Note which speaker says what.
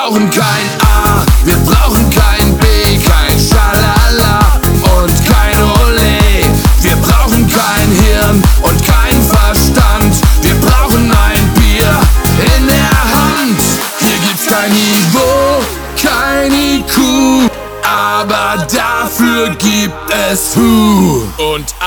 Speaker 1: brauchen kein A, wir brauchen kein B, kein Schalala und kein Olé. Wir brauchen kein Hirn und kein Verstand, wir brauchen ein Bier in der Hand. Hier gibt's kein Niveau, kein IQ, aber dafür gibt es Who. Und